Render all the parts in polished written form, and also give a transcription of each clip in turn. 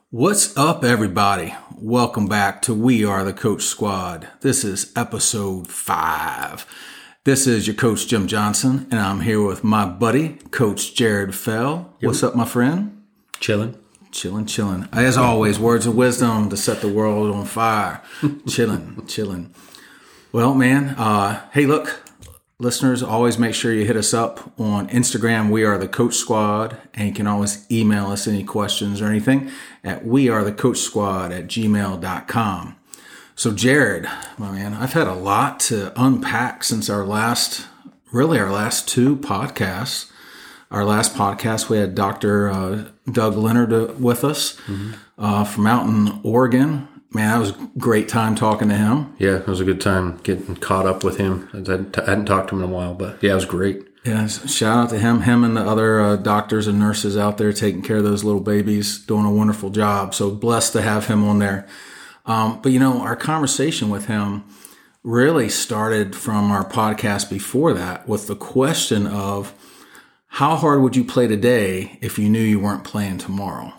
What's up, everybody? Welcome back to We Are the Coach Squad. This is episode 5. This is your coach, Jim Johnson, and I'm here with my buddy, Coach Jared Fell. Yep. What's up, my friend? Chilling. Chilling. As always, words of wisdom to set the world on fire. Chilling. Well, man, hey, look. Listeners, always make sure you hit us up on Instagram, We Are the Coach Squad, and you can always email us any questions or anything at wearethecoachsquad@gmail.com. So Jared, my man, I've had a lot to unpack since our last two podcasts. Our last podcast, we had Dr. Doug Leonard with us from out in Oregon. Man, that was a great time talking to him. Yeah, it was a good time getting caught up with him. I hadn't talked to him in a while, but yeah, it was great. Yeah, shout out to him and the other doctors and nurses out there taking care of those little babies, doing a wonderful job. So blessed to have him on there. But our conversation with him really started from our podcast before that with the question of how hard would you play today if you knew you weren't playing tomorrow?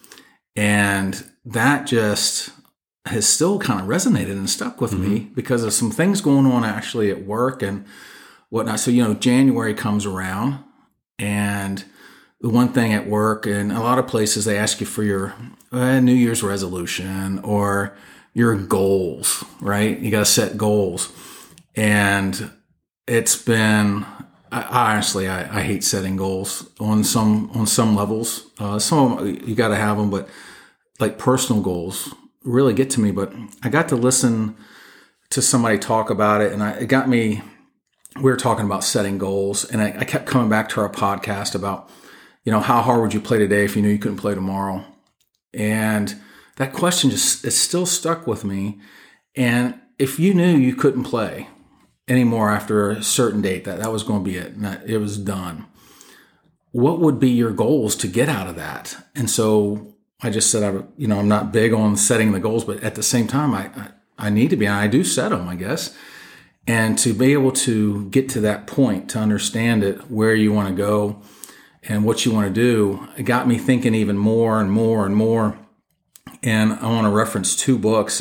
And that just has still kind of resonated and stuck with me because of some things going on actually at work and whatnot. So, January comes around, and the one thing at work and a lot of places, they ask you for your New Year's resolution or your goals, right? You got to set goals. And it's been, I hate setting goals on some levels. Some of them, you got to have them, but like personal goals really get to me. But I got to listen to somebody talk about it, and it got me. We were talking about setting goals, and I kept coming back to our podcast about, how hard would you play today if you knew you couldn't play tomorrow? And that question it's still stuck with me. And if you knew you couldn't play anymore after a certain date, that was going to be it, and that it was done, what would be your goals to get out of that? And so I just said, I'm not big on setting the goals, but at the same time, I need to be, and I do set them, I guess. And to be able to get to that point, to understand it, where you want to go and what you want to do, it got me thinking even more and more and more. And I want to reference 2 books.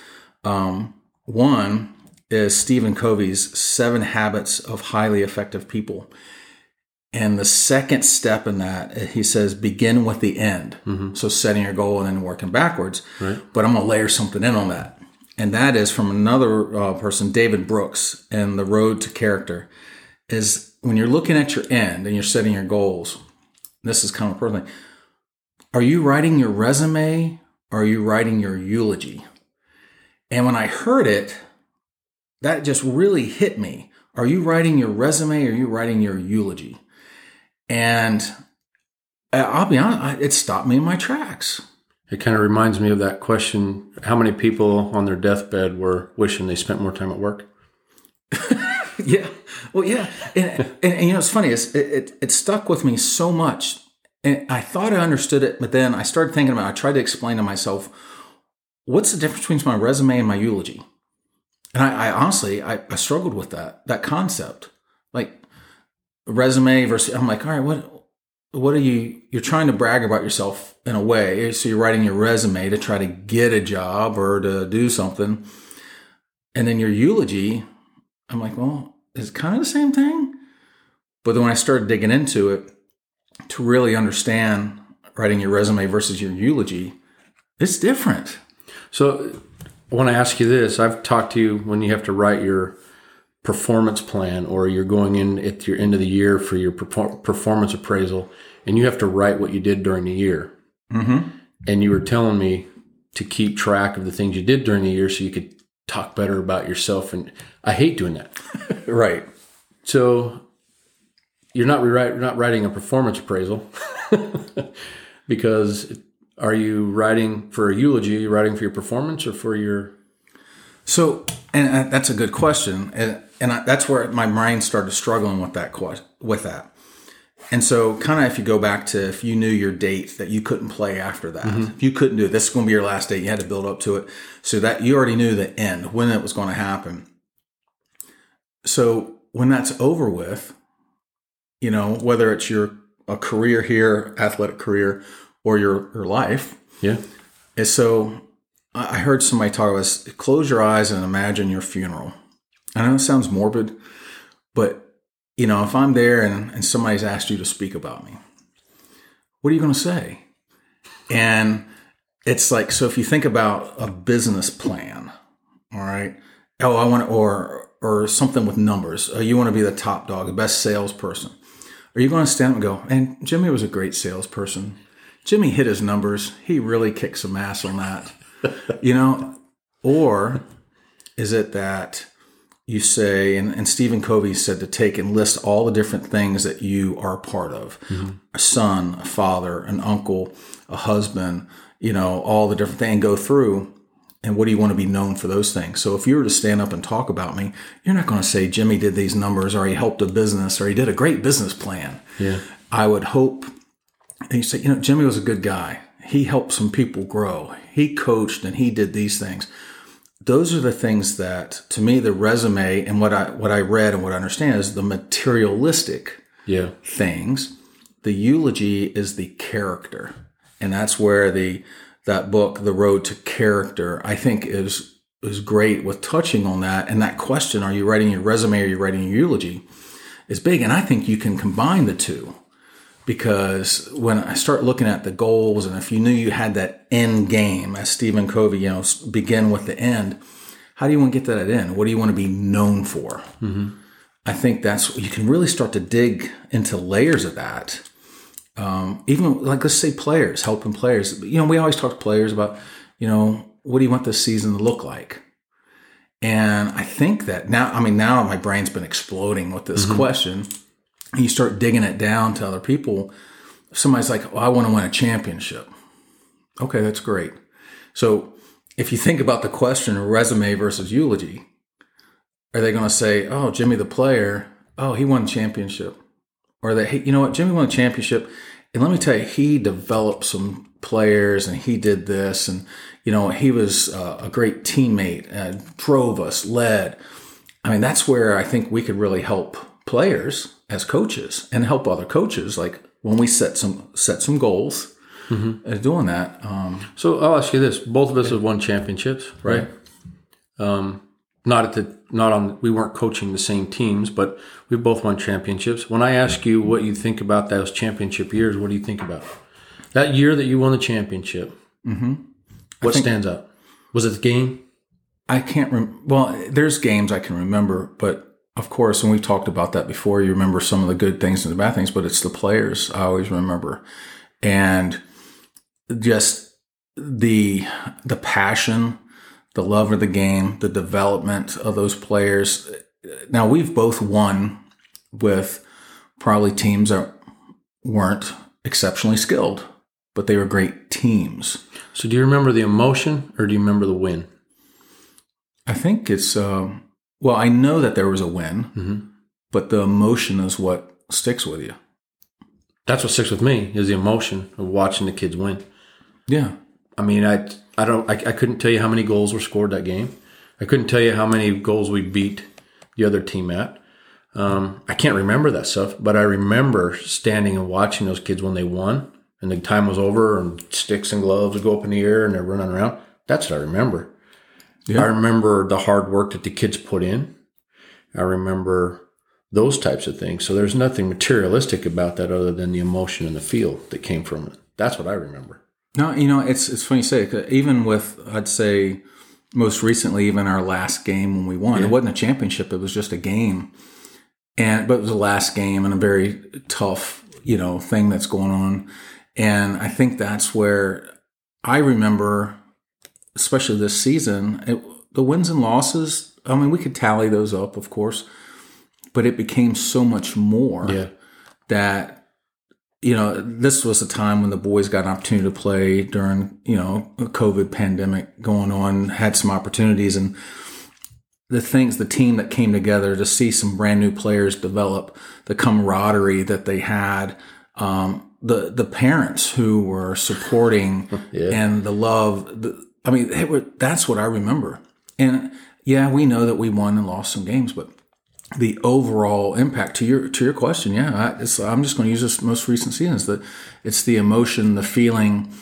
One is Stephen Covey's 7 Habits of Highly Effective People. And the second step in that, he says, begin with the end. So setting your goal and then working backwards. Right. But I'm going to layer something in on that. And that is from another person, David Brooks, and The Road to Character, is when you're looking at your end and you're setting your goals, this is kind of personal. Are you writing your resume or are you writing your eulogy? And when I heard it, that just really hit me. Are you writing your resume or are you writing your eulogy? And I'll be honest, it stopped me in my tracks. It kind of reminds me of that question, how many people on their deathbed were wishing they spent more time at work? Yeah. Well, yeah. And it's funny, it stuck with me so much. And I thought I understood it, but then I started thinking about it. I tried to explain to myself, what's the difference between my resume and my eulogy? And I honestly struggled with that concept. Like, resume versus, I'm like, all right, what are you're trying to brag about yourself in a way. So you're writing your resume to try to get a job or to do something. And then your eulogy, I'm like, well, it's kind of the same thing. But then when I started digging into it to really understand writing your resume versus your eulogy, it's different. So I want to ask you this. I've talked to you when you have to write your performance plan or you're going in at your end of the year for your performance appraisal and you have to write what you did during the year. And you were telling me to keep track of the things you did during the year so you could talk better about yourself. And I hate doing that. Right. So you're not writing a performance appraisal because are you writing for a eulogy? Are you writing for your performance or for your... So, and that's a good question. And that's where my mind started struggling with that. And so kind of if you go back to if you knew your date that you couldn't play after that, if you couldn't do it, this is going to be your last date, you had to build up to it. So that you already knew the end, when it was going to happen. So when that's over with, whether it's a career here, athletic career, or your life, Yeah. And so I heard somebody talk about, close your eyes and imagine your funeral. I know it sounds morbid, but if I'm there and somebody's asked you to speak about me, what are you going to say? And it's like, so if you think about a business plan, all right, I want, or something with numbers, you want to be the top dog, the best salesperson. Are you going to stand up and go, and Jimmy was a great salesperson. Jimmy hit his numbers. He really kicked some ass on that. Or is it that you say, and Stephen Covey said to take and list all the different things that you are a part of, a son, a father, an uncle, a husband, all the different things, and go through. And what do you want to be known for those things? So if you were to stand up and talk about me, you're not going to say Jimmy did these numbers, or he helped a business, or he did a great business plan. Yeah. I would hope, and you say, Jimmy was a good guy. He helped some people grow. He coached and he did these things. Those are the things that, to me, the resume and what I read and what I understand is the materialistic things. The eulogy is the character. And that's where that book, The Road to Character, I think is great with touching on that. And that question, are you writing your resume or are you writing your eulogy, is big. And I think you can combine the two. Because when I start looking at the goals, and if you knew you had that end game, as Stephen Covey, begin with the end, how do you want to get to that end? What do you want to be known for? Mm-hmm. I think you can really start to dig into layers of that. Even like, let's say players, helping players. We always talk to players about, what do you want this season to look like? And I think that now my brain's been exploding with this question. And you start digging it down to other people. Somebody's like, I want to win a championship. Okay, that's great. So if you think about the question, resume versus eulogy, are they going to say, oh, Jimmy the player, oh, he won a championship? Or that, hey, you know what, Jimmy won a championship, and let me tell you, he developed some players, and he did this, and he was a great teammate, drove us, led. That's where I think we could really help players as coaches and help other coaches, like when we set some goals doing that. So I'll ask you this: both of us have won championships, right? We weren't coaching the same teams, but we both won championships. When I ask you what you think about those championship years, what do you think about that year that you won the championship? Mm-hmm. What stands out? Was it the game? I can't well, there's games I can remember, but of course, and we've talked about that before, you remember some of the good things and the bad things, but it's the players I always remember. And just the passion, the love of the game, the development of those players. Now, we've both won with probably teams that weren't exceptionally skilled, but they were great teams. So do you remember the emotion or do you remember the win? I think it's... I know that there was a win, but the emotion is what sticks with you. That's what sticks with me, is the emotion of watching the kids win. Yeah. I couldn't tell you how many goals were scored that game. I couldn't tell you how many goals we beat the other team at. I can't remember that stuff, but I remember standing and watching those kids when they won and the time was over and sticks and gloves would go up in the air and they're running around. That's what I remember. Yeah. I remember the hard work that the kids put in. I remember those types of things. So there's nothing materialistic about that other than the emotion and the feel that came from it. That's what I remember. No, it's funny you say it. Even with, I'd say, most recently, even our last game when we won, it wasn't a championship. It was just a game. But it was the last game and a very tough, thing that's going on. And I think that's where I remember, especially this season, the wins and losses, we could tally those up, of course, but it became so much more that, this was a time when the boys got an opportunity to play during, a COVID pandemic going on, had some opportunities, and the team that came together to see some brand new players develop, the camaraderie that they had, the parents who were supporting and the love, that's what I remember. And we know that we won and lost some games, but the overall impact to your question, I'm just going to use this most recent season, it's the emotion, the feeling,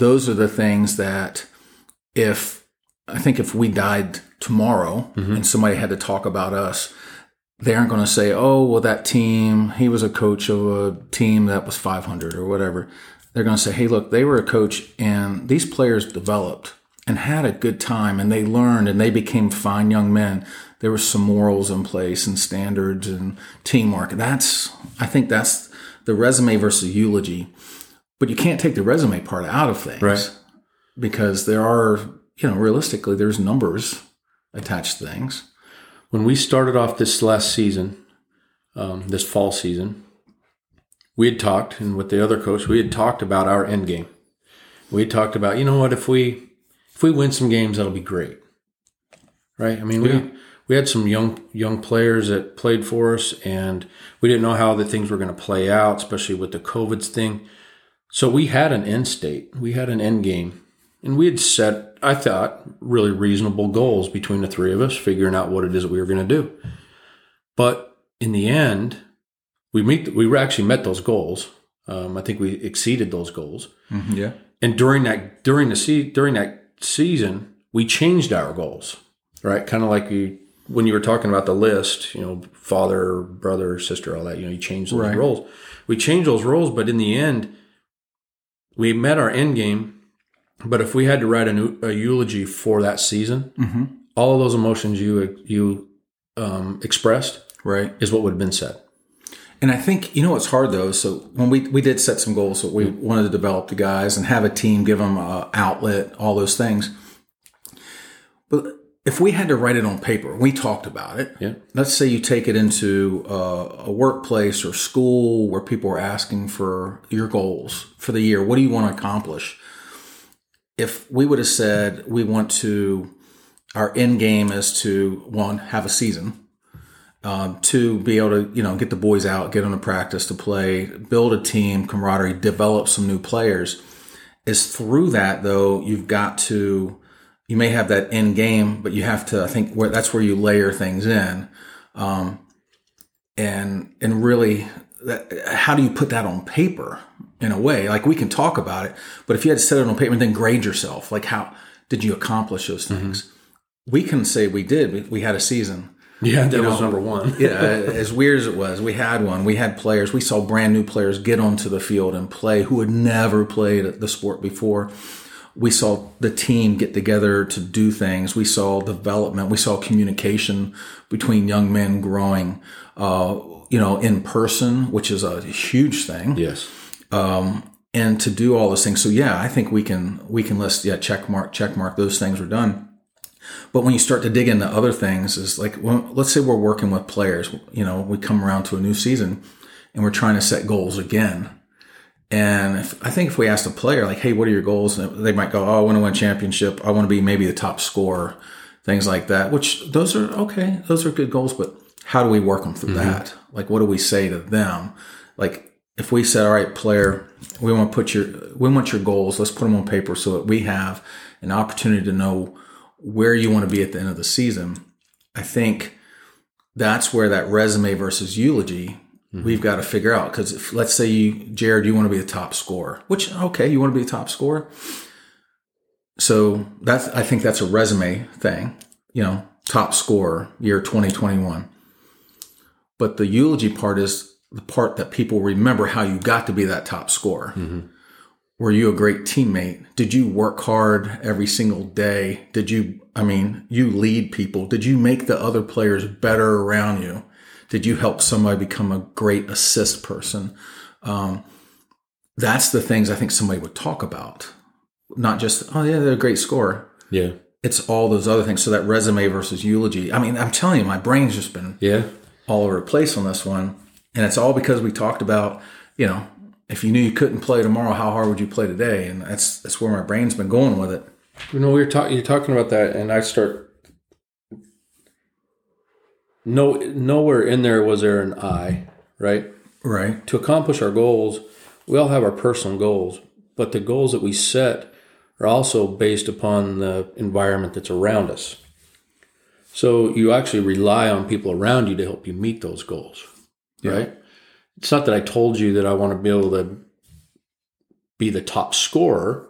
those are the things that if we died tomorrow and somebody had to talk about us, they aren't going to say, oh, well, that team, he was a coach of a team that was 500 or whatever. They're going to say, hey, look, they were a coach and these players developed and had a good time and they learned and they became fine young men. There were some morals in place and standards and teamwork. I think that's the resume versus eulogy. But you can't take the resume part out of things. Right. Because there are, realistically, there's numbers attached to things. When we started off this last season, this fall season, we had talked, and with the other coach, we had talked about our end game. We had talked about, if we win some games, that'll be great, right? I mean, we had some young players that played for us, and we didn't know how the things were going to play out, especially with the COVID thing. So we had an end state, we had an end game, and we had set, I thought, really reasonable goals between the three of us, figuring out what it is that we were going to do. But in the end, we actually met those goals. I think we exceeded those goals. Mm-hmm, yeah. And during that season, we changed our goals, right? Kind of like when you were talking about the list, father, brother, sister, all that. You change those roles. We changed those roles, but in the end, we met our end game. But if we had to write a eulogy for that season, all of those emotions you expressed, right, is what would have been said. And I think, what's hard though, so when we did set some goals, so we wanted to develop the guys and have a team, give them an outlet, all those things. But if we had to write it on paper, we talked about it. Yeah. Let's say you take it into a workplace or school where people are asking for your goals for the year. What do you want to accomplish? If we would have said our end game is to, one, have a season, two, be able to, get the boys out, get them to practice, to play, build a team, camaraderie, develop some new players, is through that, though, you may have that end game, but you have to, I think, that's where you layer things in. And really, how do you put that on paper in a way? Like, we can talk about it, but if you had to set it on paper and then grade yourself, like, how did you accomplish those things? Mm-hmm. We can say we did. We had a season. Yeah, that was number one. Yeah, as weird as it was, we had one. We had players. We saw brand new players get onto the field and play who had never played the sport before. We saw the team get together to do things. We saw development. We saw communication between young men growing, in person, which is a huge thing. Yes. And to do all those things. So yeah, I think we can list, check mark, those things were done. But when you start to dig into other things, is like, well, let's say we're working with players, we come around to a new season and we're trying to set goals again. And I think if we asked a player, like, hey, what are your goals? They might go, oh, I want to win a championship. I want to be maybe the top scorer, things like that, which those are okay. Those are good goals, but how do we work them through that? Like, what do we say to them? Like, if we said, all right, player, we want your goals. Let's put them on paper so that we have an opportunity to know where you want to be at the end of the season. I think that's where that resume versus eulogy, we've got to figure out. Because let's say Jared, you want to be the top scorer, which, okay, you want to be a top scorer. So I think that's a resume thing, top scorer, year 2021. But the eulogy part is the part that people remember how you got to be that top scorer. Mm-hmm. Were you a great teammate? Did you work hard every single day? You lead people. Did you make the other players better around you? Did you help somebody become a great assist person? That's the things I think somebody would talk about. Not just, oh yeah, they're a great scorer. Yeah. It's all those other things. So that resume versus eulogy. I mean, I'm telling you, my brain's just been all over the place on this one. And it's all because we talked about, if you knew you couldn't play tomorrow, how hard would you play today? And that's where my brain's been going with it. You're talking about that, and I start. Nowhere in there was there an I, right? Right. To accomplish our goals, we all have our personal goals, but the goals that we set are also based upon the environment that's around us. So you actually rely on people around you to help you meet those goals, right? It's not that I told you that I want to be able to be the top scorer,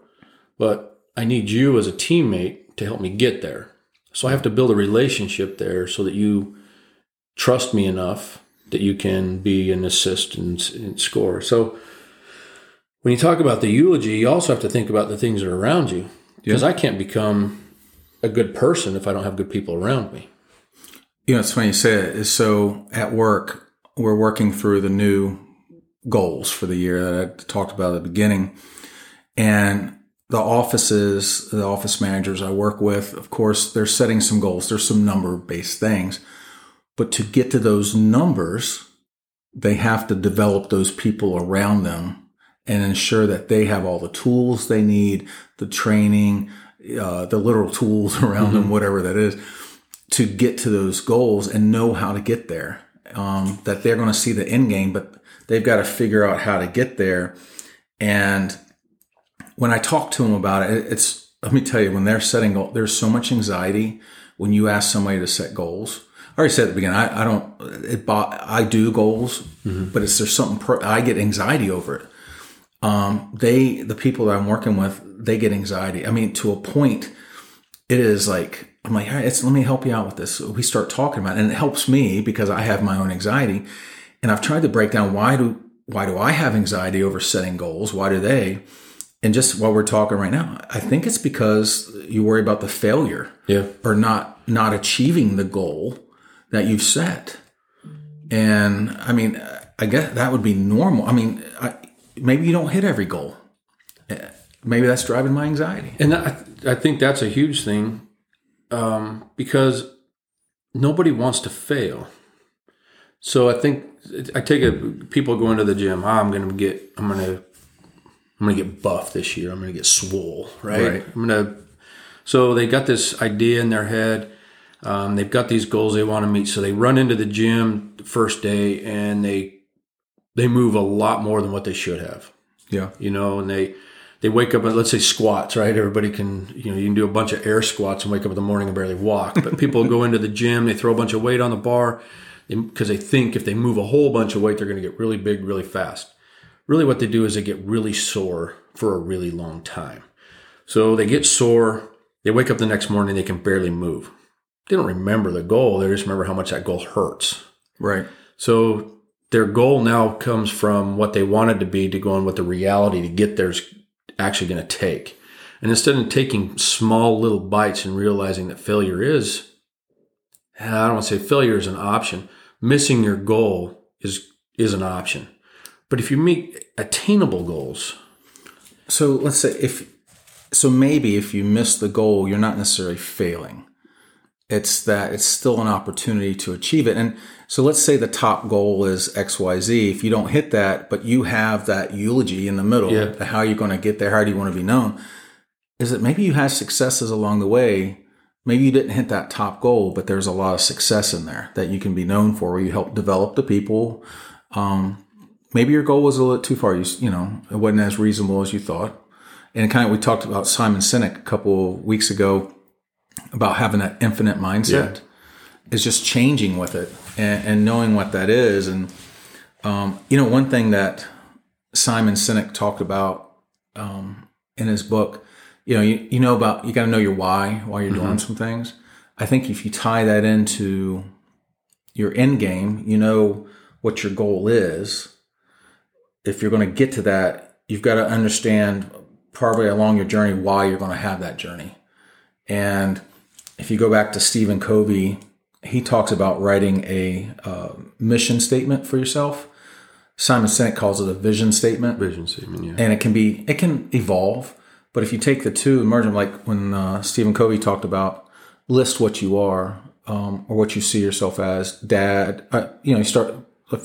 but I need you as a teammate to help me get there. So I have to build a relationship there so that you trust me enough that you can be an assist and score. So when you talk about the eulogy, you also have to think about the things that are around you, because I can't become a good person if I don't have good people around me. It's funny you say it. Is so at work, we're working through the new goals for the year that I talked about at the beginning. And the office managers I work with, of course, they're setting some goals. There's some number-based things. But to get to those numbers, they have to develop those people around them and ensure that they have all the tools they need, the training, the literal tools around them, whatever that is, to get to those goals and know how to get there. That they're going to see the end game, but they've got to figure out how to get there. And when I talk to them about it, let me tell you, when they're setting goals, there's so much anxiety when you ask somebody to set goals. I already said at the beginning, I do goals, but there's something, I get anxiety over it. The people that I'm working with, they get anxiety. I mean, to a point, it is like, I'm like, all right, let me help you out with this. So we start talking about it, and it helps me because I have my own anxiety. And I've tried to break down why do I have anxiety over setting goals? Why do they? And just while we're talking right now, I think it's because you worry about the failure or not achieving the goal that you've set. And I mean, I guess that would be normal. I mean, maybe you don't hit every goal. Maybe that's driving my anxiety. And I think that's a huge thing, because nobody wants to fail. So I think people go into the gym. I'm gonna get buff this year. I'm gonna get swole, right? So they got this idea in their head. They've got these goals they want to meet. So they run into the gym the first day and they move a lot more than what they should have. Yeah. And they wake up and let's say squats, right? Everybody can, you can do a bunch of air squats and wake up in the morning and barely walk. But people go into the gym, they throw a bunch of weight on the bar because they think if they move a whole bunch of weight, they're going to get really big, really fast. Really what they do is they get really sore for a really long time. So they get sore. They wake up the next morning, they can barely move. They don't remember the goal. They just remember how much that goal hurts. Right. So their goal now comes from what they wanted to be to going what the reality to get there is actually going to take. And instead of taking small little bites and realizing that failure is, I don't want to say failure is an option. Missing your goal is an option. But if you meet attainable goals. So let's say maybe if you miss the goal, you're not necessarily failing. It's that it's still an opportunity to achieve it. And so let's say the top goal is XYZ. If you don't hit that, but you have that eulogy in the middle, how are you going to get there? How do you want to be known? Is it maybe you had successes along the way? Maybe you didn't hit that top goal, but there's a lot of success in there that you can be known for, where you help develop the people. Maybe your goal was a little too far. It wasn't as reasonable as you thought. And we talked about Simon Sinek a couple of weeks ago about having that infinite mindset. Is just changing with it and knowing what that is. And, one thing that Simon Sinek talked about in his book, you got to know your why you're doing some things. I think if you tie that into your end game, what your goal is. If you're going to get to that, you've got to understand probably along your journey why you're going to have that journey. And if you go back to Stephen Covey, he talks about writing a mission statement for yourself. Simon Sinek calls it a vision statement. Vision statement, yeah. And it can evolve. But if you take the two and merge them, like when Stephen Covey talked about list what you are or what you see yourself as, dad. You start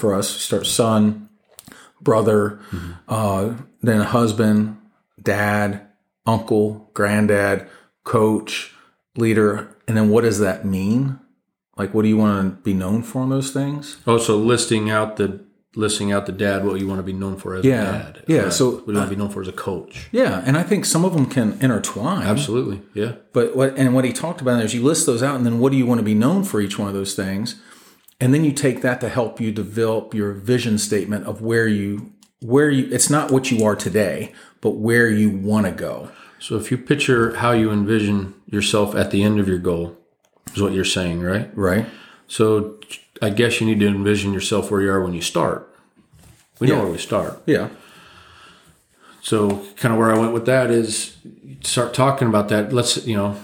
son, brother, then a husband, dad, uncle, granddad, coach, leader. And then what does that mean? Like, what do you want to be known for in those things? Oh, so listing out the dad, what you want to be known for as a dad. Yeah. So what do you want to be known for as a coach? Yeah. And I think some of them can intertwine. Absolutely. Yeah. But what he talked about is you list those out, and then what do you want to be known for each one of those things? And then you take that to help you develop your vision statement of where you, it's not what you are today, but where you want to go. So if you picture how you envision yourself at the end of your goal, is what you're saying, right? Right. So I guess you need to envision yourself where you are when you start. We know where we start. Yeah. So kind of where I went with that is start talking about that. Let's,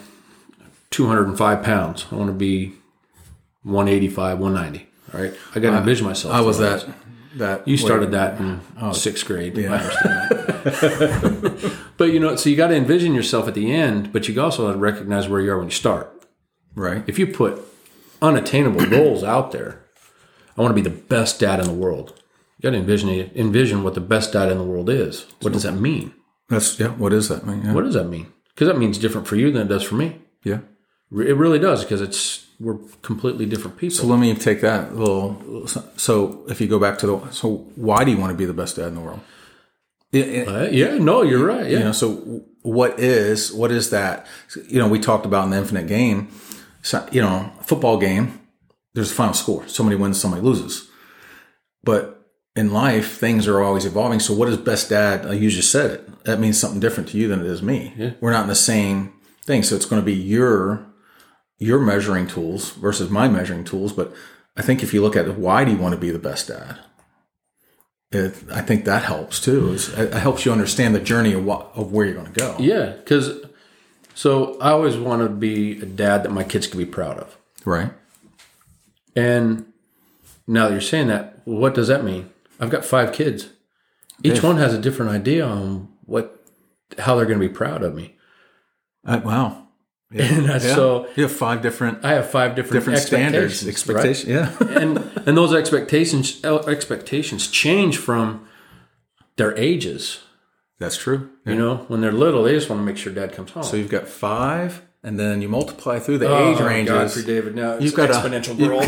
205 pounds. I want to be 185, 190. All right. I got to envision myself. I was that. You started that in sixth grade. Yeah. I understand that. But, so you got to envision yourself at the end, but you also have to recognize where you are when you start. Right. If you put unattainable goals out there, I want to be the best dad in the world. You got to envision what the best dad in the world is. What does that mean? What does that mean? Yeah. What does that mean? Because that means different for you than it does for me. Yeah. It really does, because we're completely different people. So let me take that little. So if you go back to so why do you want to be the best dad in the world? You're right. Yeah. So what is that? We talked about in the infinite game. So, football game, there's a final score. Somebody wins, somebody loses. But in life, things are always evolving. So what is best dad? You just said it. That means something different to you than it is me. Yeah. We're not in the same thing. So it's going to be your measuring tools versus my measuring tools. But I think if you look at why do you want to be the best dad? I think that helps too. It helps you understand the journey of where you're going to go. Yeah, because so I always want to be a dad that my kids can be proud of. Right. And now that you're saying that, what does that mean? I've got 5 kids. Each one has a different idea on how they're going to be proud of me. Wow. Yeah. And so you have 5 different. I have 5 different standards, expectations. Right? Yeah. and those expectations change from their ages. That's true. Yeah. When they're little, they just want to make sure dad comes home. So you've got 5, and then you multiply through the age ranges. God, for David, now it's exponential growth.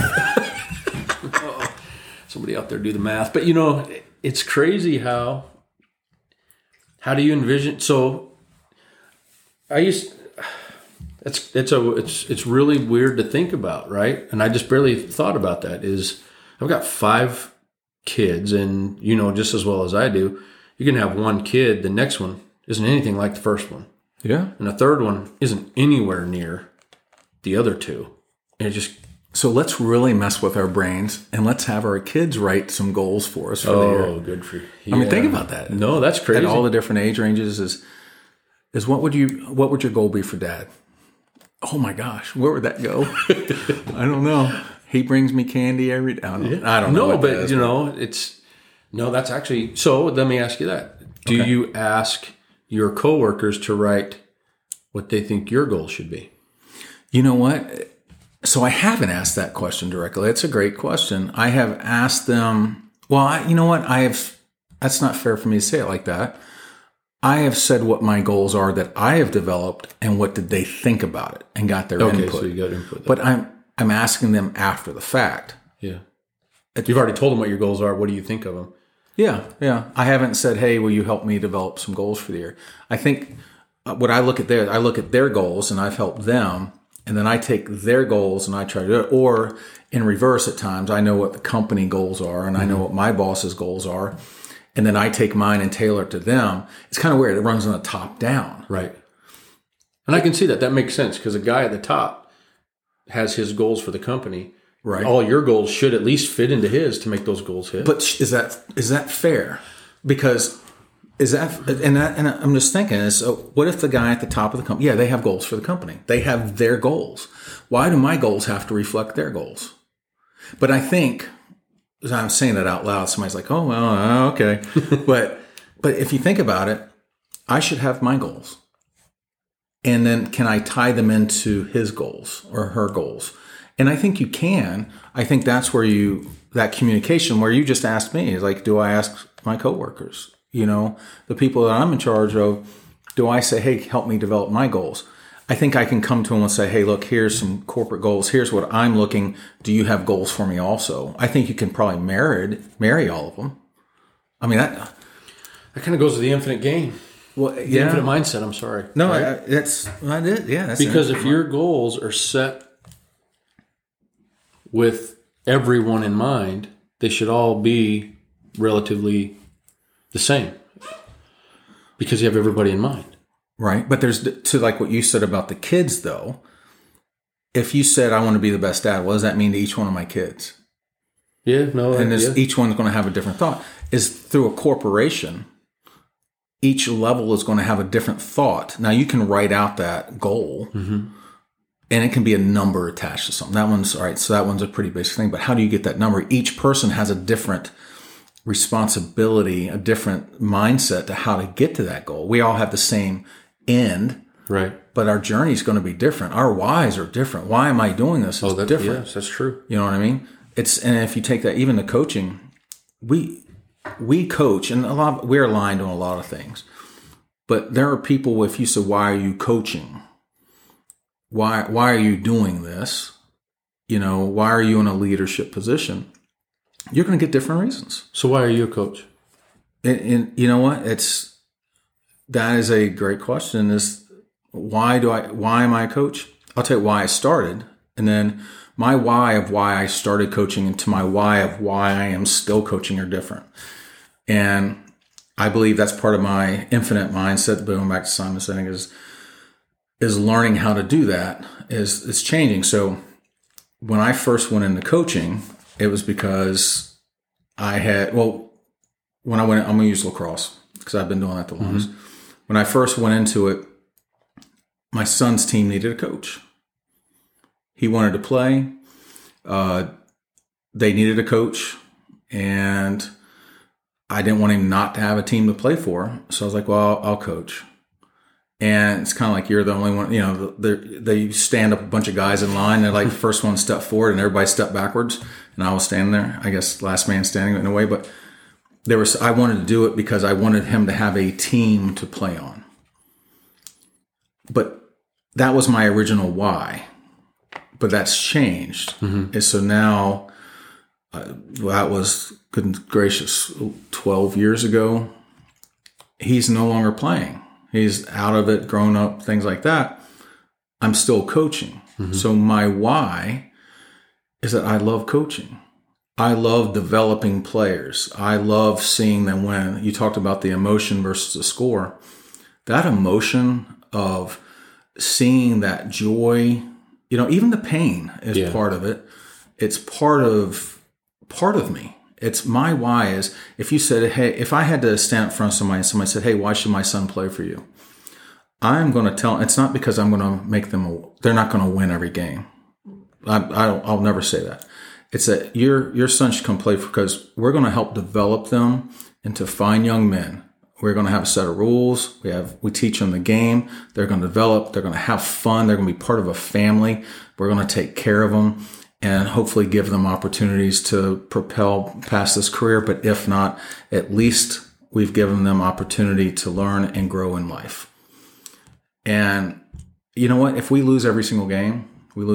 Somebody out there do the math. But it's crazy how do you envision? So it's really weird to think about, right? And I just barely thought about that. I've got 5 kids, and just as well as I do, you can have one kid, the next one isn't anything like the first one. Yeah. And the third one isn't anywhere near the other 2. And so let's really mess with our brains, and let's have our kids write some goals for us for the year. Oh, good for you. Yeah. I mean, think about that. No, that's crazy. At all the different age ranges is what would your goal be for dad? Oh my gosh, where would that go? I don't know. He brings me candy every day. I don't know. No, but that's actually. So let me ask you that: do you ask your coworkers to write what they think your goal should be? You know what? So I haven't asked that question directly. It's a great question. I have asked them. Well, you know what? That's not fair for me to say it like that. I have said what my goals are that I have developed, and what did they think about it, and got their input. So you got input. But I'm asking them after the fact. Yeah. You've already told them what your goals are. What do you think of them? Yeah. I haven't said, hey, will you help me develop some goals for the year? I think what I look at their goals, and I've helped them, and then I take their goals and I try to do it. Or in reverse at times, I know what the company goals are, and I know what my boss's goals are. And then I take mine and tailor it to them. It's kind of weird. It runs on the top down. Right. And I can see that. That makes sense, because a guy at the top has his goals for the company. Right. All your goals should at least fit into his to make those goals hit. But is that fair? Because and I'm just thinking, so what if the guy at the top of the company, they have goals for the company. They have their goals. Why do my goals have to reflect their goals? But I think, as I'm saying that out loud, somebody's like, oh, well, okay. but if you think about it, I should have my goals. And then can I tie them into his goals or her goals? And I think you can. I think that's where that communication, where you just asked me, is like, do I ask my coworkers, the people that I'm in charge of, do I say, hey, help me develop my goals? I think I can come to them and say, hey, look, here's some corporate goals. Here's what I'm looking. Do you have goals for me also? I think you can probably marry all of them. I mean, that kind of goes to the infinite game. Well, the infinite mindset. I'm sorry. No, right? That's it. Yeah. That's because if your goals are set with everyone in mind, they should all be relatively the same, because you have everybody in mind. right? But there's to like what you said about the kids, though. If you said, I want to be the best dad, what does that mean to each one of my kids? Yeah, no. And each one's going to have a different thought. Is through a corporation, each level is going to have a different thought. Now, you can write out that goal, and it can be a number attached to something. That one's, all right, so that one's a pretty basic thing. But how do you get that number? Each person has a different responsibility, a different mindset to how to get to that goal. We all have the same end. Right. But our journey is going to be different. Our whys are different. Why am I doing this? It's different. Yes, that's true. You know what I mean? And if you take that, even the coaching, we coach, and we're aligned on a lot of things. But there are people, if you say, why are you coaching? Why are you doing this? Why are you in a leadership position? You're going to get different reasons. So why are you a coach? And you know what? That is a great question. Why am I a coach? I'll tell you why I started, and then my why of why I started coaching and to my why of why I am still coaching are different. And I believe that's part of my infinite mindset, going back to Simon Sinek, is learning how to do that is changing. So when I first went into coaching, it was because when I'm going to use lacrosse because I've been doing that the longest. When I first went into it, my son's team needed a coach. He wanted to play. They needed a coach, and I didn't want him not to have a team to play for. So I was like, well, I'll coach. And it's kind of like you're the only one, they stand up a bunch of guys in line. They're like the first one step forward and everybody step backwards. And I was standing there, I guess last man standing in a way. But I wanted to do it because I wanted him to have a team to play on. But that was my original why. But that's changed. And so now, that was, goodness gracious, 12 years ago. He's no longer playing. He's out of it, grown up, things like that. I'm still coaching. So my why is that I love coaching. I love developing players. I love seeing them win. You talked about the emotion versus the score. That emotion of seeing that joy, even the pain is part of it. It's part of me. It's my why is if you said, hey, if I had to stand in front of somebody and somebody said, hey, why should my son play for you? I'm going to tell, it's not because I'm going to make them, they're not going to win every game. I'll never say that. It's that your son should come play because we're going to help develop them into fine young men. We're going to have a set of rules. We teach them the game. They're going to develop. They're going to have fun. They're going to be part of a family. We're going to take care of them and hopefully give them opportunities to propel past this career. But if not, at least we've given them opportunity to learn and grow in life. And you know what? If we lose every single game,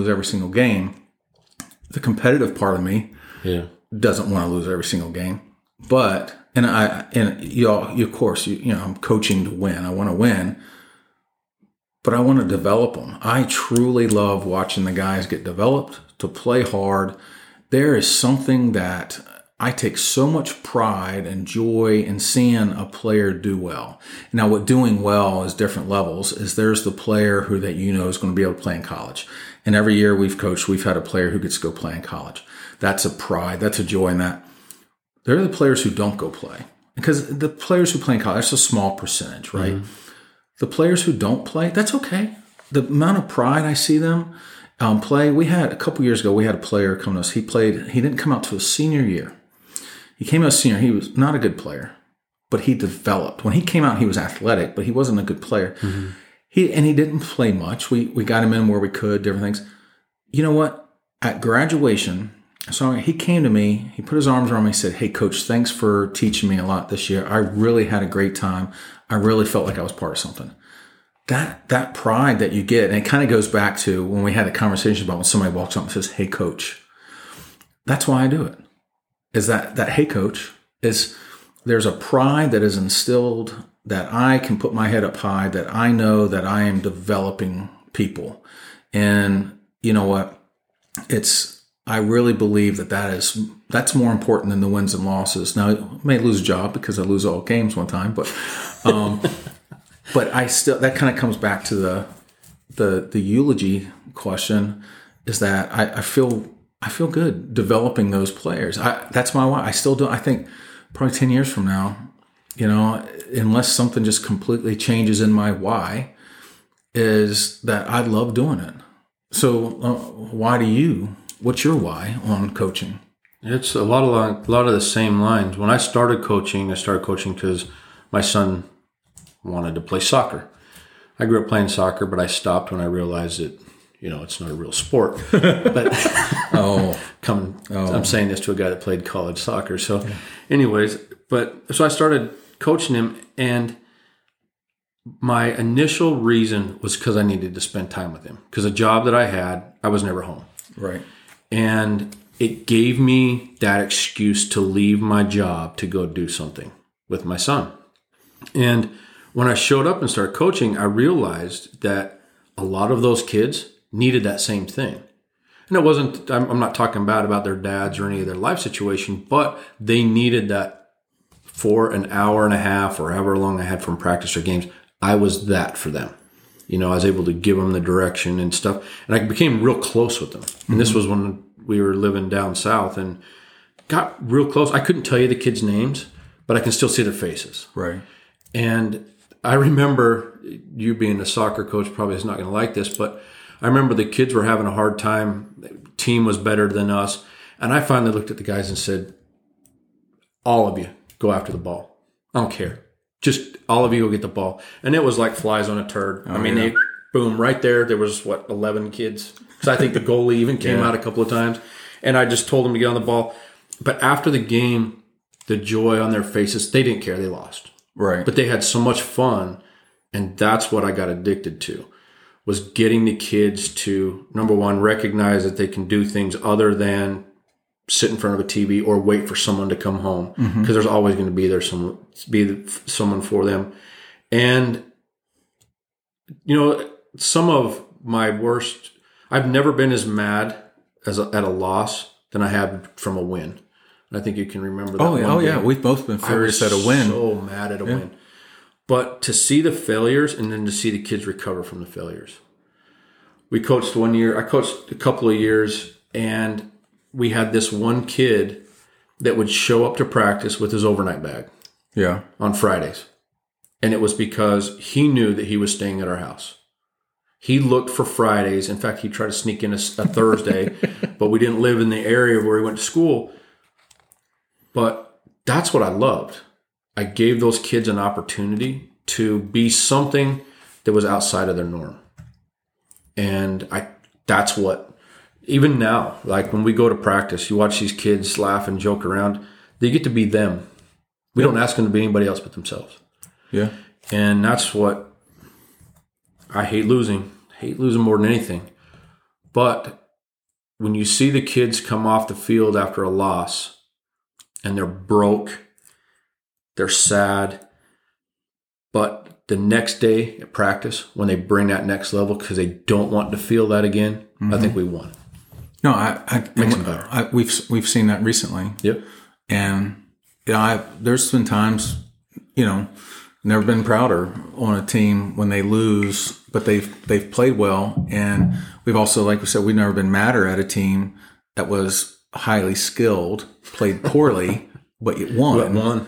the competitive part of me doesn't want to lose every single game. But of course, I'm coaching to win. I want to win, but I want to develop them. I truly love watching the guys get developed to play hard. There is something that I take so much pride and joy in seeing a player do well. Now, what doing well is different levels. There's the player who that is going to be able to play in college. And every year we've coached, we've had a player who gets to go play in college. That's a pride. That's a joy in that. There are the players who don't go play. Because the players who play in college, that's a small percentage, right? The players who don't play, that's okay. The amount of pride I see them play. We had, a couple years ago, we had a player come to us. He didn't come out to his senior year. He came out as senior. He was not a good player, but he developed. When he came out, he was athletic, but he wasn't a good player. He didn't play much. We got him in where we could, different things. You know what? At graduation, so he came to me, he put his arms around me, he said, hey, Coach, thanks for teaching me a lot this year. I really had a great time. I really felt like I was part of something. That pride that you get, and it kind of goes back to when we had a conversation about when somebody walks up and says, hey, Coach. That's why I do it. Is that hey, Coach, there's a pride that is instilled that I can put my head up high, that I know that I am developing people. And you know what? I really believe that's more important than the wins and losses. Now, I may lose a job because I lose all games one time, but But I still, that kind of comes back to the eulogy question, is that I feel good developing those players. That's my why. I still do. I think probably 10 years from now, unless something just completely changes in my why, is that I love doing it. So what's your why on coaching? It's a lot of the same lines. When I started coaching because my son wanted to play soccer. I grew up playing soccer, but I stopped when I realized that, it's not a real sport. But I'm saying this to a guy that played college soccer. So anyways, so I started coaching him, and my initial reason was because I needed to spend time with him. Because a job that I had, I was never home. Right. And it gave me that excuse to leave my job to go do something with my son. And when I showed up and started coaching, I realized that a lot of those kids needed that same thing. And it wasn't, I'm not talking bad about their dads or any of their life situation, but they needed that for an hour and a half or however long I had from practice or games. I was that for them. I was able to give them the direction and stuff. And I became real close with them. And this was when we were living down south and got real close. I couldn't tell you the kids' names, but I can still see their faces. Right. And I remember, you being a soccer coach probably is not going to like this, but I remember the kids were having a hard time. The team was better than us. And I finally looked at the guys and said, all of you go after the ball. I don't care. Just all of you go get the ball. And it was like flies on a turd. They boom, right there. There was 11 kids. So I think the goalie even came out a couple of times. And I just told them to get on the ball. But after the game, the joy on their faces, they didn't care. They lost. Right. But they had so much fun. And that's what I got addicted to, was getting the kids to, number one, recognize that they can do things other than sit in front of a TV or wait for someone to come home, because there's always going to be there someone for them. And some of my worst, I've never been as mad at a loss than I have from a win. And I think you can remember that. Oh yeah, we've both been furious at a win. So mad at a win. But to see the failures and then to see the kids recover from the failures. We coached one year. I coached a couple of years, and we had this one kid that would show up to practice with his overnight bag. Yeah. On Fridays. And it was because he knew that he was staying at our house. He looked for Fridays. In fact, he tried to sneak in a Thursday, but we didn't live in the area where he went to school. But that's what I loved. I gave those kids an opportunity to be something that was outside of their norm. And that's what, even now, like when we go to practice, you watch these kids laugh and joke around. They get to be them. We don't ask them to be anybody else but themselves. Yeah. And that's what I hate losing. Hate losing more than anything. But when you see the kids come off the field after a loss and they're broke, they're sad, but the next day at practice, when they bring that next level because they don't want to feel that again, I think we won. No, Makes them better. We've seen that recently. Yep. And there's been times, never been prouder on a team when they lose, but they've played well. And we've also, like we said, we've never been madder at a team that was highly skilled, played poorly, but it won.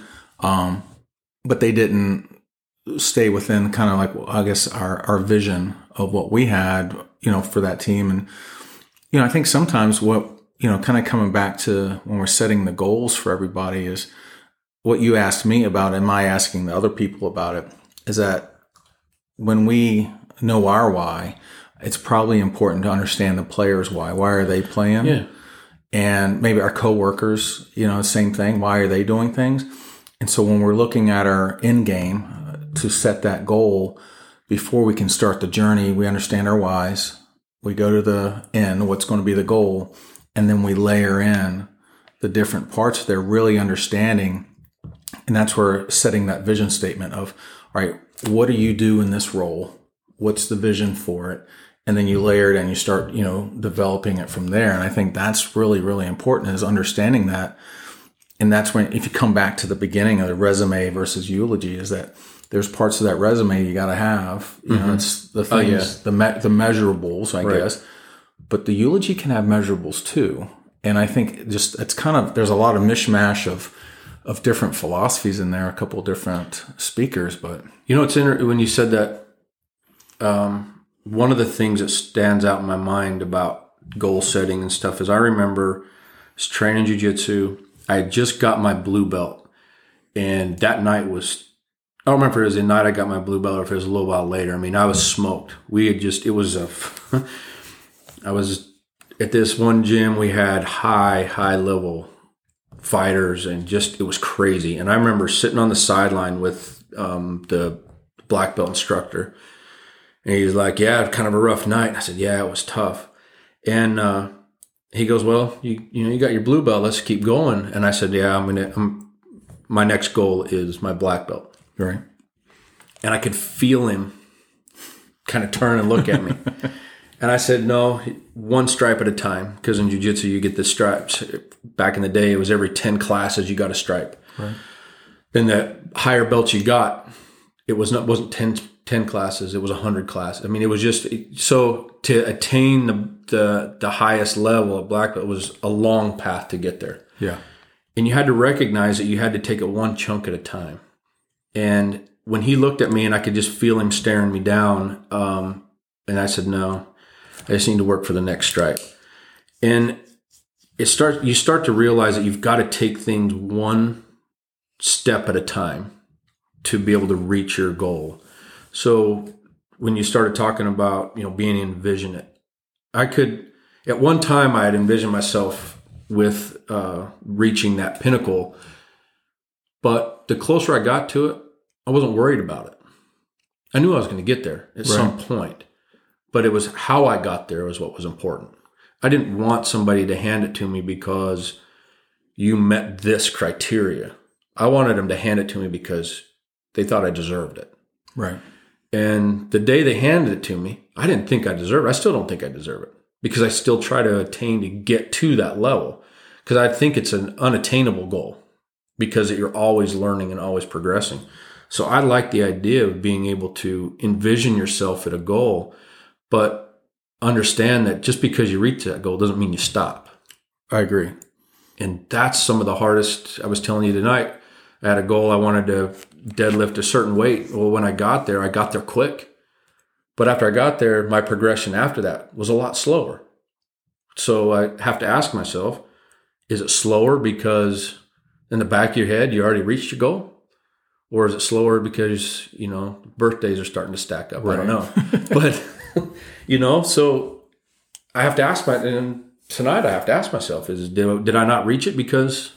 But they didn't stay within kind of like, I guess, our vision of what we had, for that team. And, I think sometimes what, kind of coming back to when we're setting the goals for everybody is what you asked me about, and my asking the other people about it, is that when we know our why, it's probably important to understand the players' why. Why are they playing? Yeah. And maybe our coworkers, same thing. Why are they doing things? And so when we're looking at our end game to set that goal, before we can start the journey, we understand our whys. We go to the end, what's going to be the goal, and then we layer in the different parts there, really understanding. And that's where setting that vision statement of, all right, what do you do in this role? What's the vision for it? And then you layer it and you start, developing it from there. And I think that's really, really important, is understanding that. And that's when, if you come back to the beginning of the resume versus eulogy, is that there's parts of that resume you got to have. You know, it's the things, the measurables, I guess. But the eulogy can have measurables too. And I think just it's kind of there's a lot of mishmash of different philosophies in there, a couple of different speakers. But you know, it's when you said that. One of the things that stands out in my mind about goal setting and stuff is I remember I was training jiu-jitsu. I had just got my blue belt, and that night was. I don't remember if it was the night I got my blue belt or if it was a little while later. I mean, I was smoked. We had just, it was I was at this one gym, we had high level fighters and just, it was crazy. And I remember sitting on the sideline with the black belt instructor, and he was like, yeah, kind of a rough night. And I said, yeah, it was tough. And he goes, well, you got your blue belt, let's keep going. And I said, yeah, my next goal is my black belt. right. And I could feel him kind of turn and look at me. And I said, no, one stripe at a time. Because in jiu-jitsu, you get the stripes. Back in the day, it was every 10 classes, you got a stripe. Right. Then the higher belts you got, it wasn't 10 classes, it was 100 classes. I mean, it was just, so to attain the highest level of black belt was a long path to get there. Yeah. And you had to recognize that you had to take it one chunk at a time. And when he looked at me and I could just feel him staring me down, and I said, no, I just need to work for the next stripe. And you start to realize that you've got to take things one step at a time to be able to reach your goal. So when you started talking about, being envision it, at one time I had envisioned myself with reaching that pinnacle, but the closer I got to it, I wasn't worried about it. I knew I was going to get there at some point, but it was how I got there was what was important. I didn't want somebody to hand it to me because you met this criteria. I wanted them to hand it to me because they thought I deserved it. Right. And the day they handed it to me, I didn't think I deserved it. I still don't think I deserve it because I still try to attain to get to that level because I think it's an unattainable goal because you're always learning and always progressing. So I like the idea of being able to envision yourself at a goal, but understand that just because you reach that goal doesn't mean you stop. I agree. And that's some of the hardest. I was telling you tonight, I had a goal. I wanted to deadlift a certain weight. Well, when I got there quick. But after I got there, my progression after that was a lot slower. So I have to ask myself, is it slower because in the back of your head, you already reached your goal? Or is it slower because, birthdays are starting to stack up? Right. I don't know. But, so I have to ask and tonight I have to ask myself, did I not reach it because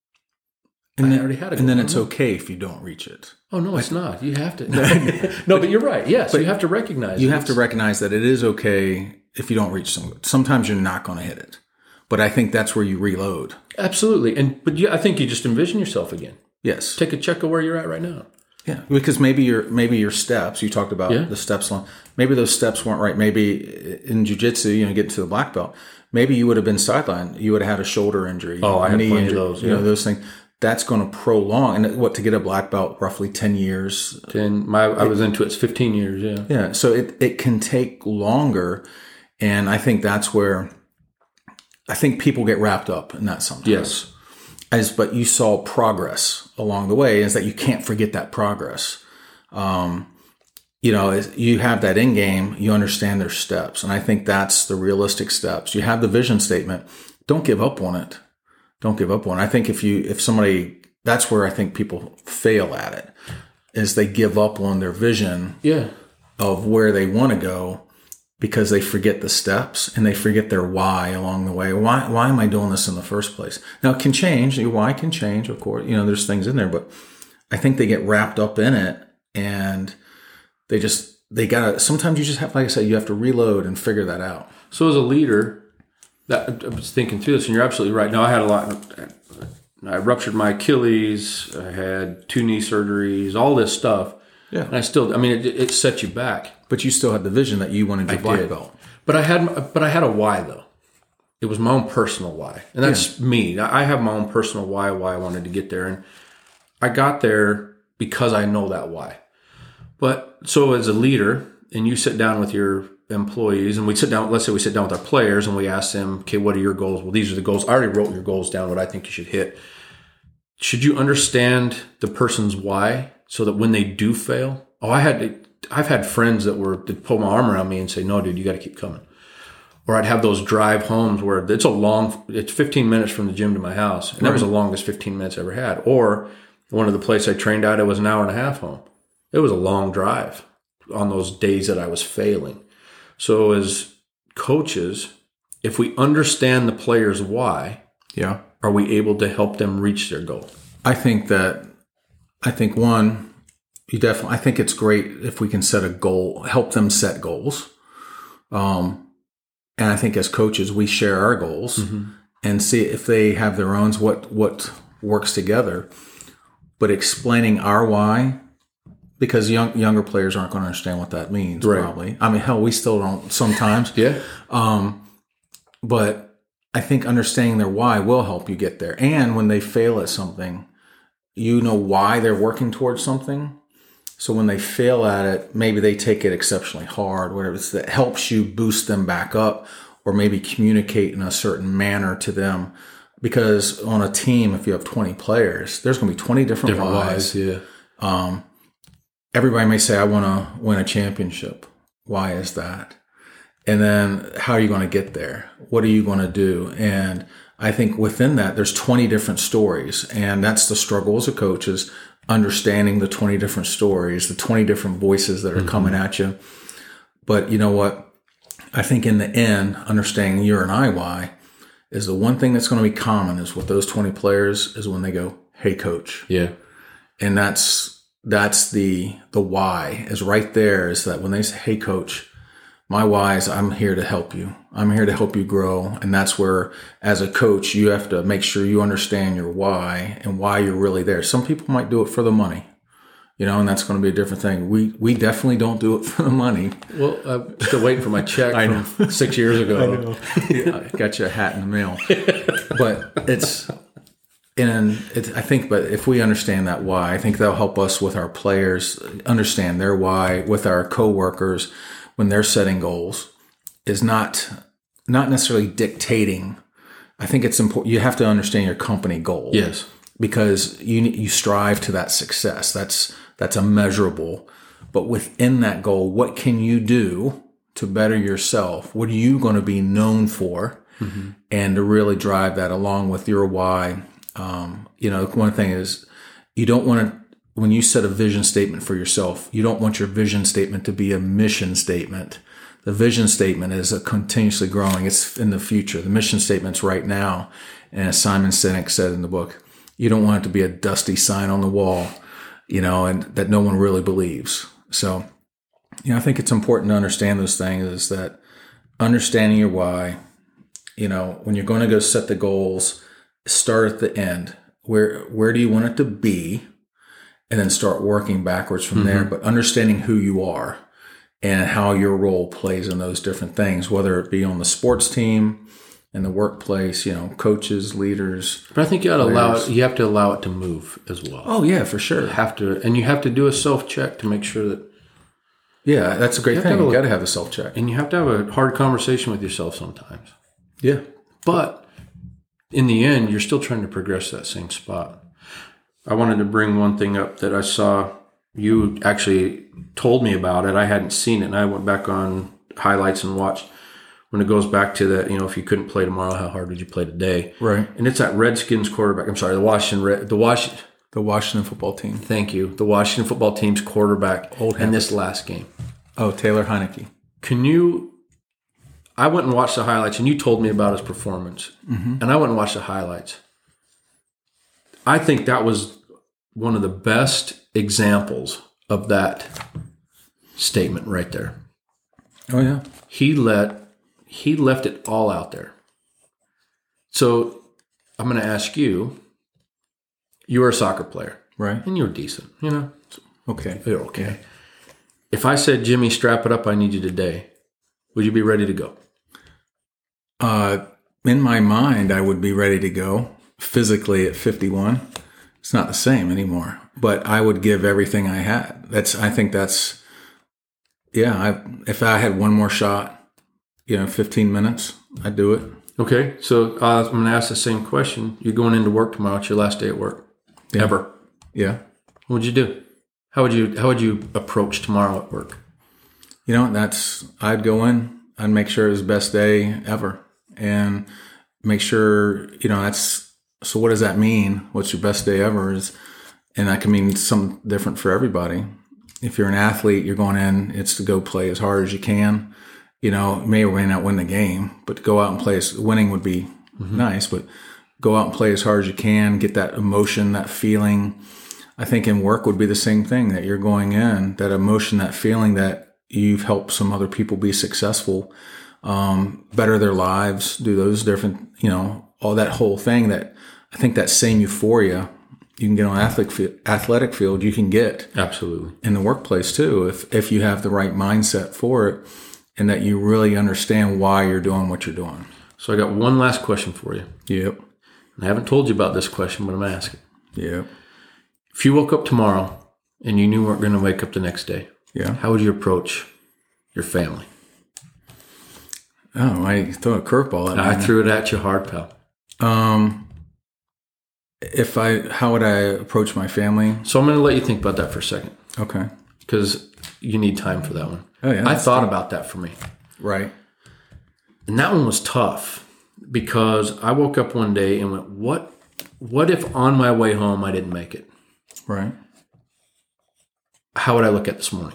I already had a goal? And then it's okay if you don't reach it. Oh, no, it's not. You have to. No, but you're right. Yes, but you have to recognize You have to recognize that it is okay if you don't reach something. Sometimes you're not going to hit it. But I think that's where you reload. Absolutely. I think you just envision yourself again. Yes. Take a check of where you're at right now. Yeah, because maybe your steps, you talked about the steps long. Maybe those steps weren't right. Maybe in jiu-jitsu, getting to the black belt, maybe you would have been sidelined. You would have had a shoulder injury. Oh, I had plenty of those. Those things. That's going to prolong. And to get a black belt, roughly 10 years. I was into it 15 years, yeah. Yeah, so it can take longer. And I think that's where I think people get wrapped up in that sometimes. Yes. But you saw progress along the way, is that you can't forget that progress. You have that end game, you understand their steps. And I think that's the realistic steps. You have the vision statement. Don't give up on it. Don't give up on it. I think if somebody, that's where I think people fail at it, is they give up on their vision of where they want to go because they forget the steps and they forget their why along the way. Why am I doing this in the first place? Now, it can change. Your why can change, of course. There's things in there, but I think they get wrapped up in it and sometimes you just have, like I said, you have to reload and figure that out. So as a leader, I was thinking through this, and you're absolutely right. Now, I had a lot. I ruptured my Achilles. I had 2 knee surgeries, all this stuff. Yeah. And I still, it set you back. But you still had the vision that you wanted your black belt. But I had a why, though. It was my own personal why. And that's me. I have my own personal why I wanted to get there. And I got there because I know that why. But so as a leader, and you sit down with your employees, and we sit down, let's say we sit down with our players and we ask them, okay, what are your goals? Well, these are the goals. I already wrote your goals down, what I think you should hit. Should you understand the person's why so that when they do fail, I've had friends that pull my arm around me and say, no, dude, you got to keep coming. Or I'd have those drive homes where it's 15 minutes from the gym to my house. And that was the longest 15 minutes I ever had. Or one of the places I trained at, it was an hour and a half home. It was a long drive on those days that I was failing. So as coaches, if we understand the players' why, are we able to help them reach their goal? I think it's great if we can set a goal, help them set goals. And I think as coaches, we share our goals and see if they have their own, what works together. But explaining our why, because younger players aren't going to understand what that means, probably. I mean, hell, we still don't sometimes. But I think understanding their why will help you get there. And when they fail at something, you know why they're working towards something. So when they fail at it, maybe they take it exceptionally hard, whatever it is that helps you boost them back up, or maybe communicate in a certain manner to them. Because on a team, if you have 20 players, there's going to be 20 different whys. Everybody may say, I want to win a championship. Why is that? And then how are you going to get there? What are you going to do? And I think within that, there's 20 different stories. And that's the struggle as a coach, is understanding the 20 different stories, the 20 different voices that are coming at you. But you know what? I think in the end, understanding your and I why is the one thing that's going to be common is with those 20 players is when they go, hey, coach. And that's the why is right there, is that when they say, hey, coach, my why is I'm here to help you. I'm here to help you grow. And that's where, as a coach, you have to make sure you understand your why and why you're really there. Some people might do it for the money, and that's going to be a different thing. We definitely don't do it for the money. Well, I'm still waiting for my check from 6 years ago. I know. I got you a hat in the mail. But I think if we understand that why, I think that'll help us with our players understand their why, with our coworkers when they're setting goals, is not necessarily dictating. I think it's important. You have to understand your company goal. Yes. Because you strive to that success. That's a measurable. But within that goal, what can you do to better yourself? What are you going to be known for? And to really drive that along with your why. One thing is, you don't want to, when you set a vision statement for yourself, you don't want your vision statement to be a mission statement. The vision statement is a continuously growing. It's in the future. The mission statement's right now. And as Simon Sinek said in the book, you don't want it to be a dusty sign on the wall, and that no one really believes. So, I think it's important to understand those things, is that understanding your why, when you're going to go set the goals, start at the end. Where do you want it to be? And then start working backwards from there. But understanding who you are and how your role plays in those different things, whether it be on the sports team, in the workplace, coaches, leaders. But I think you have to allow it to move as well. Oh yeah, for sure. You have to do a self-check to make sure that. Yeah, that's a great thing. You got to have a self-check. And you have to have a hard conversation with yourself sometimes. Yeah. But in the end, you're still trying to progress that same spot. I wanted to bring one thing up that I saw. You actually told me about it. I hadn't seen it, and I went back on highlights and watched. When it goes back to that, if you couldn't play tomorrow, how hard would you play today? Right. And it's that Redskins quarterback. I'm sorry, the Washington football team. Thank you. The Washington football team's quarterback in this last game. Oh, Taylor Heineke. I went and watched the highlights, and you told me about his performance. And I went and watched the highlights. I think that was one of the best examples of that statement right there. Oh, yeah. He left it all out there. So I'm going to ask you, you were a soccer player. Right. And you were decent, Okay. You're okay. If I said, Jimmy, strap it up, I need you today, would you be ready to go? In my mind, I would be ready to go physically at 51. It's not the same anymore, but I would give everything I had. If I had one more shot, 15 minutes, I'd do it. Okay. So I'm going to ask the same question. You're going into work tomorrow. It's your last day at work. Yeah. Ever. Yeah. What would you do? How would you approach tomorrow at work? I'd go in, I'd make sure it was the best day ever, and make sure, so what does that mean? What's your best day ever and that can mean something different for everybody. If you're an athlete, you're going in, it's to go play as hard as you can. May or may not win the game, but to go out and play, winning would be nice, but go out and play as hard as you can, get that emotion, that feeling. I think in work would be the same thing, that you're going in, that emotion, that feeling that you've helped some other people be successful, better their lives, do those different, all that whole thing. That I think that same euphoria you can get on athletic field, you can get absolutely in the workplace too, if you have the right mindset for it, and that you really understand why you're doing what you're doing. So I got one last question for you. Yep. And I haven't told you about this question, but I'm asking. Yep. If you woke up tomorrow and you knew you weren't going to wake up the next day, how would you approach your family? Oh, I threw a curveball at me. I threw it at you hard, pal. How would I approach my family? So I'm going to let you think about that for a second. Okay. Because you need time for that one. Oh, yeah. I thought about that for me. Right. And that one was tough because I woke up one day and went, what if on my way home I didn't make it? Right. How would I look at this morning?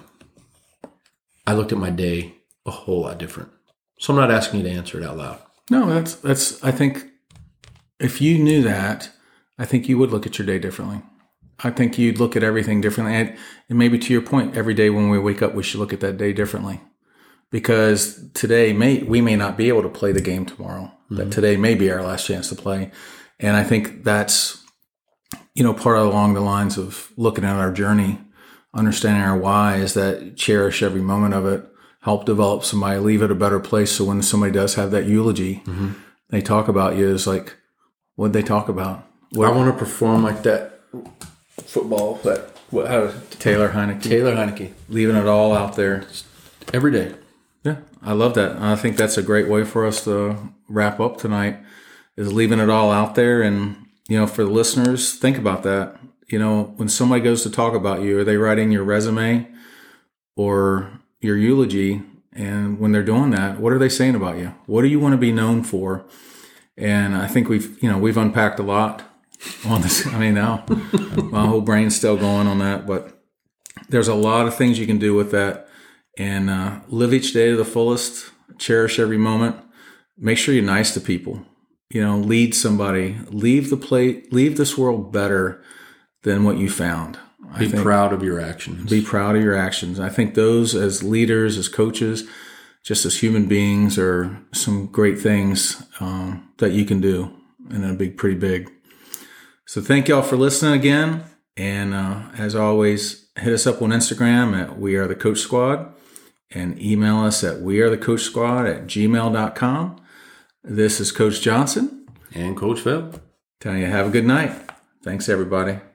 I looked at my day a whole lot different. So I'm not asking you to answer it out loud. No, that's, I think if you knew that, I think you would look at your day differently. I think you'd look at everything differently. And maybe to your point, every day when we wake up, we should look at that day differently. Because today we may not be able to play the game tomorrow. Mm-hmm. That today may be our last chance to play. And I think that's, part of along the lines of looking at our journey, understanding our why, is that cherish every moment of it, help develop somebody, leave it a better place. So when somebody does have that eulogy, they talk about you, is like, what'd they talk about? I want to perform like that football, Taylor Heineke. Leaving it all out there. Every day. Yeah, I love that. I think that's a great way for us to wrap up tonight, is leaving it all out there. And, for the listeners, think about that. When somebody goes to talk about you, are they writing your resume or your eulogy? And when they're doing that, what are they saying about you? What do you want to be known for? And I think we've unpacked a lot on this. I mean, now my whole brain's still going on that, but there's a lot of things you can do with that. And live each day to the fullest, cherish every moment, make sure you're nice to people, lead somebody, leave this world better than what you found. Be proud of your actions. Be proud of your actions. I think those, as leaders, as coaches, just as human beings, are some great things that you can do, and pretty big. So thank y'all for listening again. And as always, hit us up on Instagram at We Are The Coach Squad, and email us at wearethecoachsquad@gmail.com. This is Coach Johnson. And Coach Phil. Telling you, have a good night. Thanks, everybody.